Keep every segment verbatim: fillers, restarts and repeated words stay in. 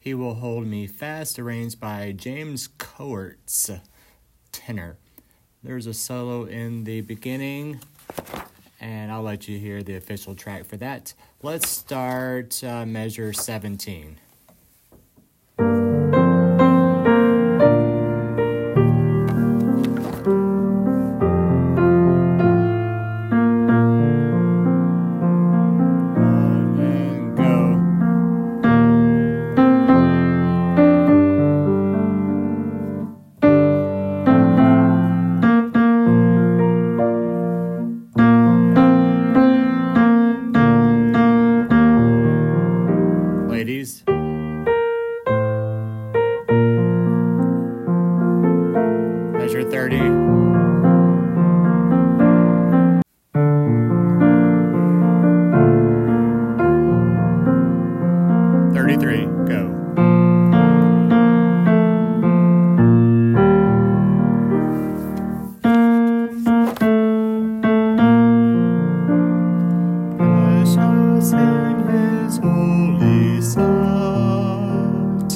He Will Hold Me Fast, arranged by James Coates, tenor. There's a solo in the beginning, and I'll let you hear the official track for that. Let's start uh, measure seventeen. Ladies, measure thirty. thirty-three, go. Precious in His holy sight.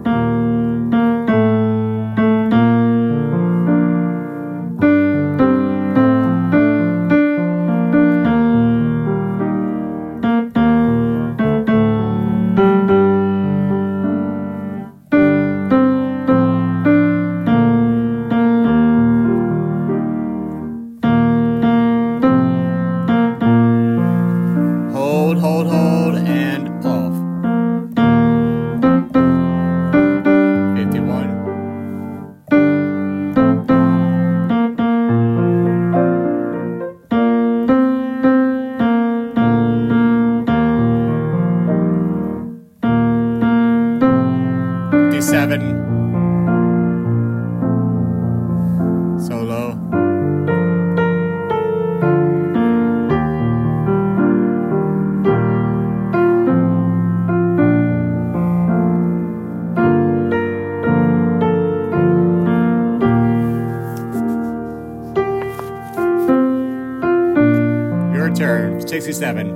Hold, hold, hold, and off. fifty-one. fifty-seven. Solo. Your turn, sixty-seven.